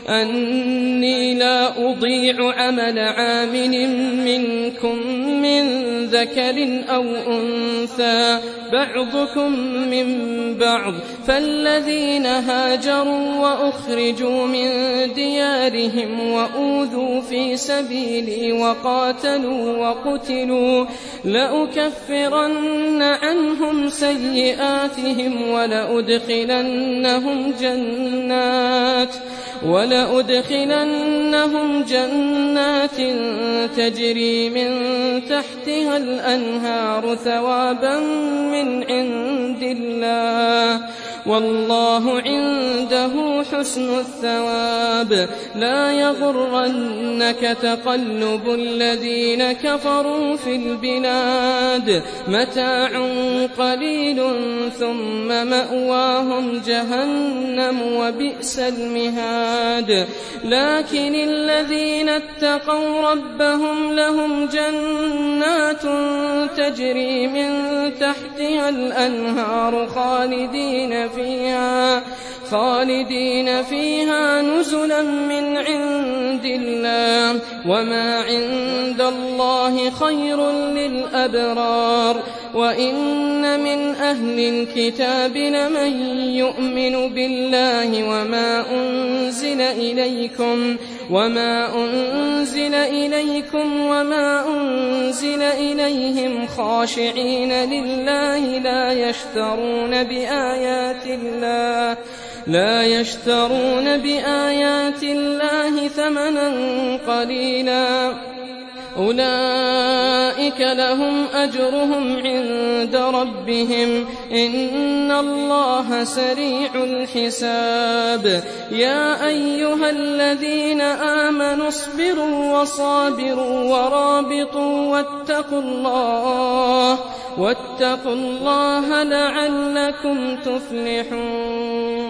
أني لا أضيع عمل عامل منكم من ذكر أو أنثى بعضكم من بعض فالذين هاجروا وأخرجوا من ديارهم وأوذوا في سبيلي وقاتلوا وقتلوا لأكفرن عنهم سيئاتهم ولأدخلنهم جنات ولأدخلنهم جنات تجري من تحتها الأنهار ثوابا من عند الله والله عنده حسن الثواب لا يغرنك تقلب الذين كفروا في البلاد متاع قليل ثم مأواهم جهنم وبئس المهاد لكن الذين اتقوا ربهم لهم جنات تجري من تحتها الأنهار خالدين فيها خالدين فيها نزلا من عند الله وما عند الله خير للأبرار وإن من أهل الكتاب لمن يؤمن بالله وما أنزل إليكم وما أنزل إليكم وما أنزل إليهم خاشعين لله لا يشترون بآيات الله لا يشترون بآيات الله ثمنا قليلا أولئك لهم أجرهم عند ربهم إن الله سريع الحساب يا أيها الذين آمنوا اصبروا وصابروا ورابطوا واتقوا الله واتقوا الله لعلكم تفلحون.